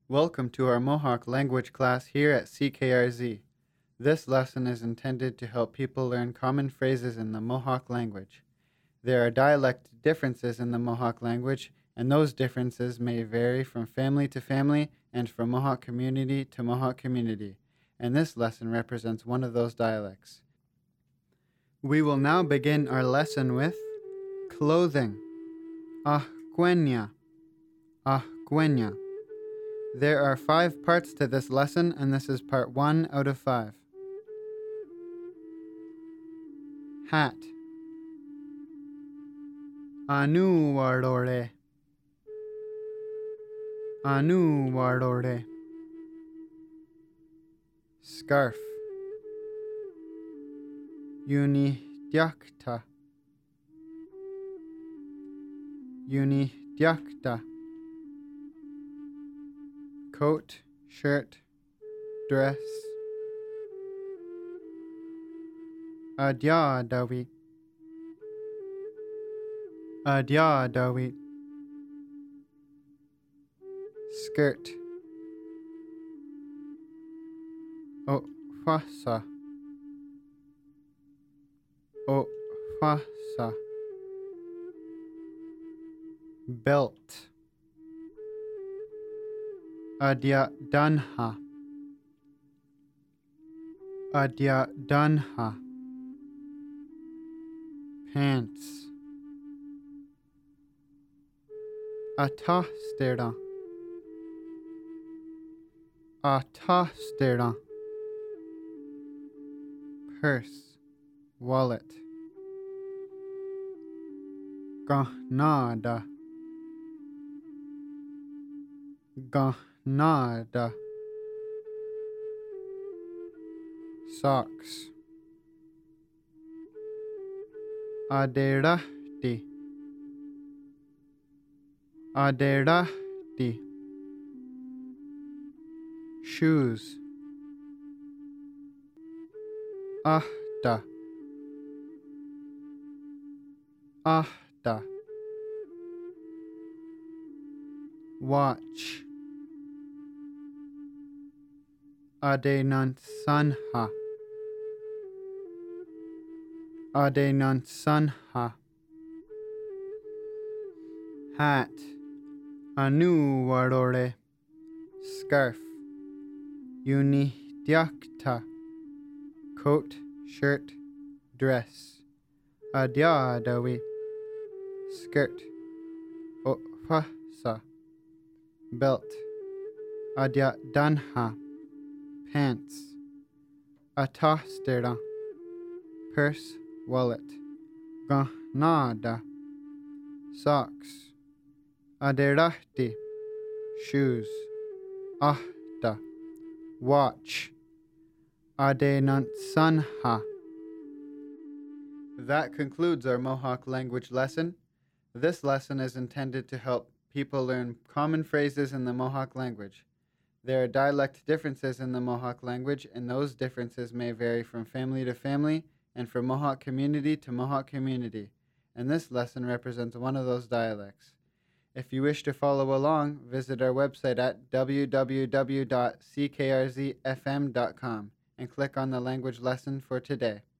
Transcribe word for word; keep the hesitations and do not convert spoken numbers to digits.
Welcome to our Mohawk language class here at C K R Z. This lesson is intended to help people learn common phrases in the Mohawk language. There are dialect differences in the Mohawk language, and those differences may vary from family to family and from Mohawk community to Mohawk community, and this lesson represents one of those dialects. We will now begin our lesson with clothing. Ahquenya. Ahquenya. There are five parts to this lesson, and this is part one out of five. Hat. Anu wardore. Anu wardore. Scarf. Unidyakta. Unidyakta. Coat, shirt, dress. Adyadawi. Adyadawi. Skirt. Ofasa. Ofasa. Belt. Adyadanha. Adyadanha. Pants. Atastera. Atastera. Purse. Wallet. Gahnada. Gahnada. Socks. Aderahti. Aderahti. Shoes. Ahta. Ahta. Watch. Adenantsanha. Adenantsanha. Hat. Anu warore. Scarf. Unidyakta. Coat, shirt, dress. Adyadawi. Skirt. Ofasa. Belt. Adyadanha. Pants. Atastera. Purse, wallet. Gahnada. Socks. Aderahti. Shoes. Ahta. Watch. Adenantsanha. That concludes our Mohawk language lesson. This lesson is intended to help people learn common phrases in the Mohawk language. There are dialect differences in the Mohawk language, and those differences may vary from family to family and from Mohawk community to Mohawk community, and this lesson represents one of those dialects. If you wish to follow along, visit our website at w w w dot c k r z f m dot com and click on the language lesson for today.